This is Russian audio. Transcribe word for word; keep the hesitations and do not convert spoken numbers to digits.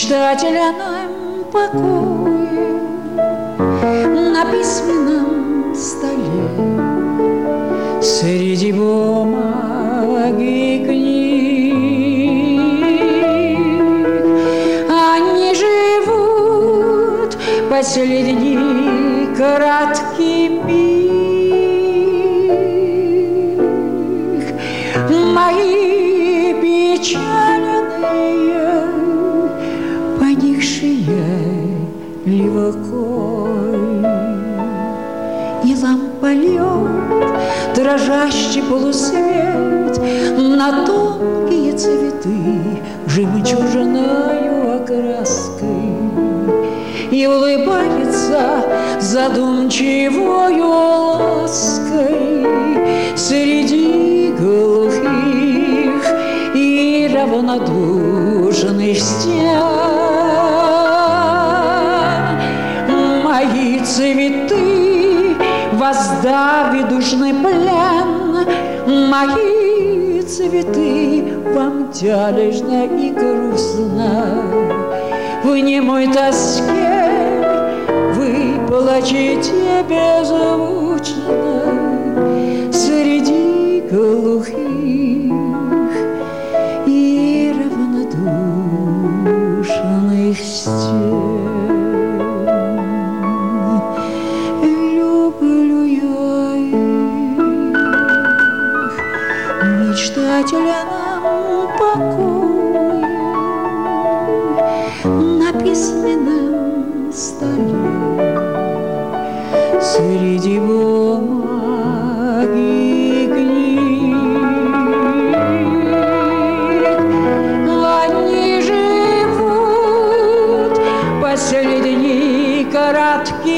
мечтательном покое на письменном столе среди бумаг и книг они живут последний краткий миг. Мои печальные, поникшие левокой, и лампа льет дрожащий полусвет на тонкие цветы жемчужною окраской, и улыбается задумчивою лаской среди глухих и равнодушных стен. Мои цветы, воздав душный плен, мои цветы, вам тялежно и грустно, в немой тоске вы плачете беззвучно среди глухих и равнодушных стен. Люблю я их в мечтательном покое на письменном столе среди бумаг и книг. Они живут последний короткий